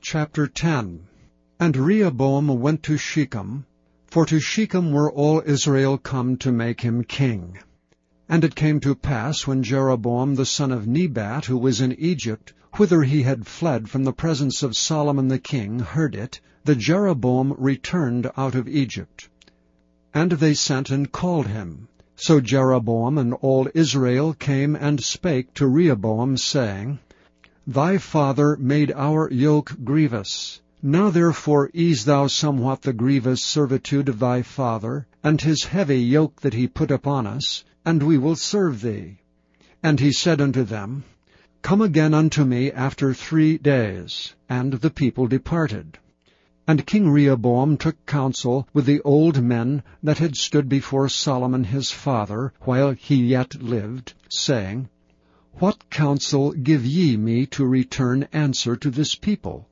Chapter 10. And Rehoboam went to Shechem, for to Shechem were all Israel come to make him king. And it came to pass, when Jeroboam the son of Nebat, who was in Egypt, whither he had fled from the presence of Solomon the king, heard it, that Jeroboam returned out of Egypt. And they sent and called him. So Jeroboam and all Israel came and spake to Rehoboam, saying, Thy father made our yoke grievous. Now therefore ease thou somewhat the grievous servitude of thy father, and his heavy yoke that he put upon us, and we will serve thee. And he said unto them, Come again unto me after 3 days. And the people departed. And King Rehoboam took counsel with the old men that had stood before Solomon his father, while he yet lived, saying, What counsel give ye me to return answer to this people?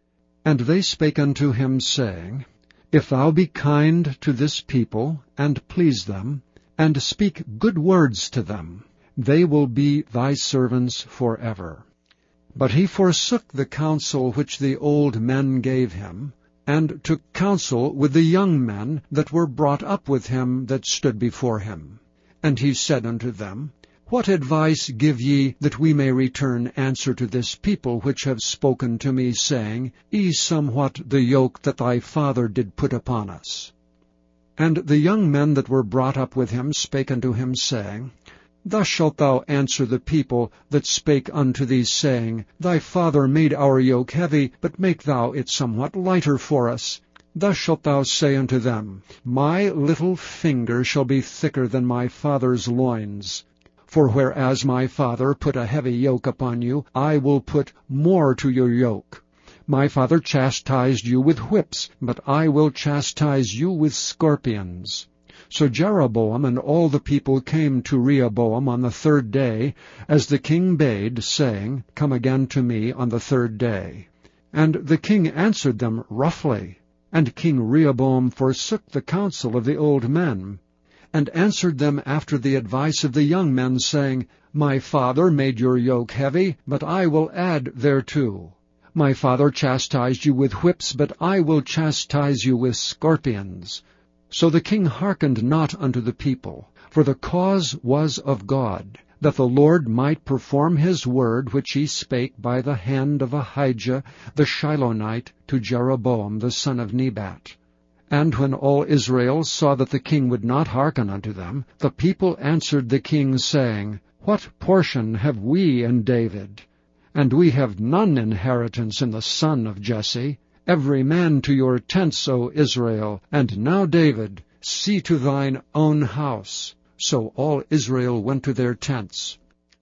And they spake unto him, saying, If thou be kind to this people, and please them, and speak good words to them, they will be thy servants forever. But he forsook the counsel which the old men gave him, and took counsel with the young men that were brought up with him that stood before him. And he said unto them, What advice give ye, that we may return answer to this people which have spoken to me, saying, Ease somewhat the yoke that thy father did put upon us? And the young men that were brought up with him spake unto him, saying, Thus shalt thou answer the people that spake unto thee, saying, Thy father made our yoke heavy, but make thou it somewhat lighter for us. Thus shalt thou say unto them, My little finger shall be thicker than my father's loins. For whereas my father put a heavy yoke upon you, I will put more to your yoke. My father chastised you with whips, but I will chastise you with scorpions. So Jeroboam and all the people came to Rehoboam on the 3rd day, as the king bade, saying, Come again to me on the 3rd day. And the king answered them roughly. And King Rehoboam forsook the counsel of the old men, and answered them after the advice of the young men, saying, My father made your yoke heavy, but I will add thereto. My father chastised you with whips, but I will chastise you with scorpions. So the king hearkened not unto the people, for the cause was of God, that the Lord might perform his word which he spake by the hand of Ahijah the Shilonite to Jeroboam the son of Nebat. And when all Israel saw that the king would not hearken unto them, the people answered the king, saying, What portion have we in David? And we have none inheritance in the son of Jesse. Every man to your tents, O Israel. And now, David, see to thine own house. So all Israel went to their tents.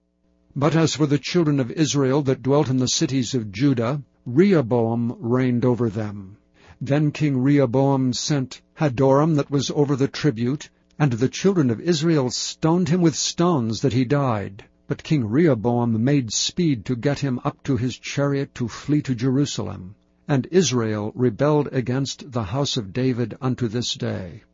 But as for the children of Israel that dwelt in the cities of Judah, Rehoboam reigned over them. Then King Rehoboam sent Hadoram that was over the tribute, and the children of Israel stoned him with stones that he died. But King Rehoboam made speed to get him up to his chariot to flee to Jerusalem. And Israel rebelled against the house of David unto this day.